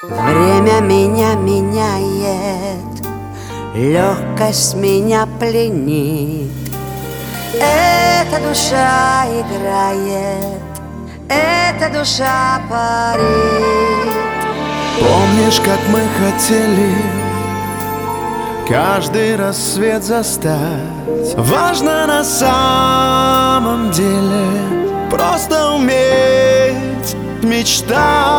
Время меня меняет, легкость меня пленит. Эта душа играет, эта душа парит. Помнишь, как мы хотели каждый рассвет застать? Важно на самом деле просто уметь мечтать.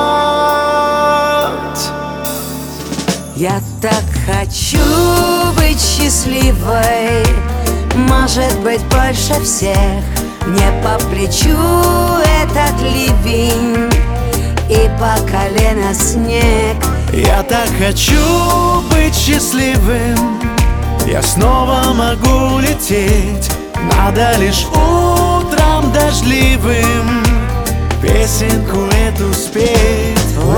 Я так хочу быть счастливой, может быть, больше всех. Мне по плечу этот ливень и по колено снег. Я так хочу быть счастливым, я снова могу лететь. Надо лишь утром дождливым песенку эту спеть.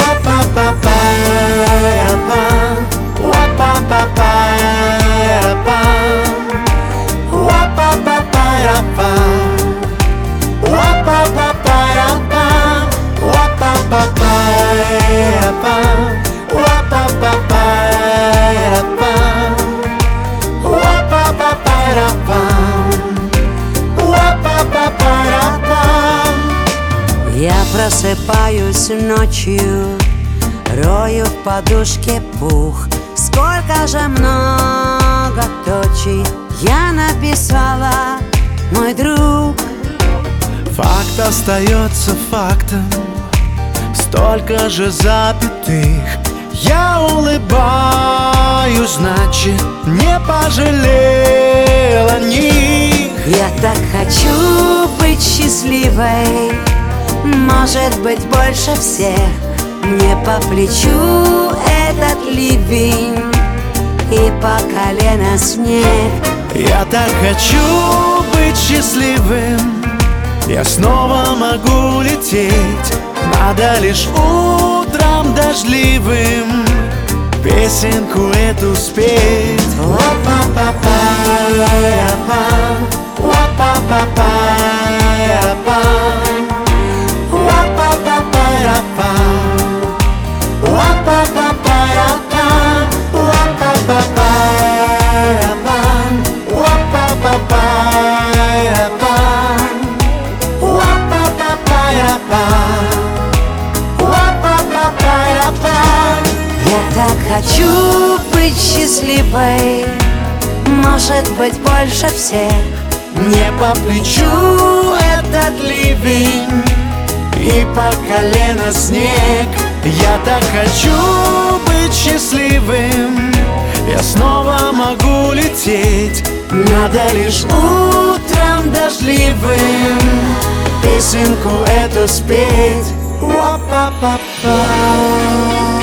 Я просыпаюсь ночью, рою в подушке пух. Сколько же много точей я написала, мой друг. Факт остается фактом, столько же запятых. Я улыбаюсь, значит, не пожалел о них. Я так хочу быть счастливой, может быть, больше всех. Мне по плечу этот ливень и по колено снег. Я так хочу быть счастливым, я снова могу лететь. Надо лишь утром дождливым песенку эту спеть. Я так хочу быть счастливой, может быть, больше всех. Мне по плечу этот ливень и по колено снег. Я так хочу быть счастливым, я снова могу лететь. Надо лишь утром дождливым песенку эту спеть. Уа-па-па-па.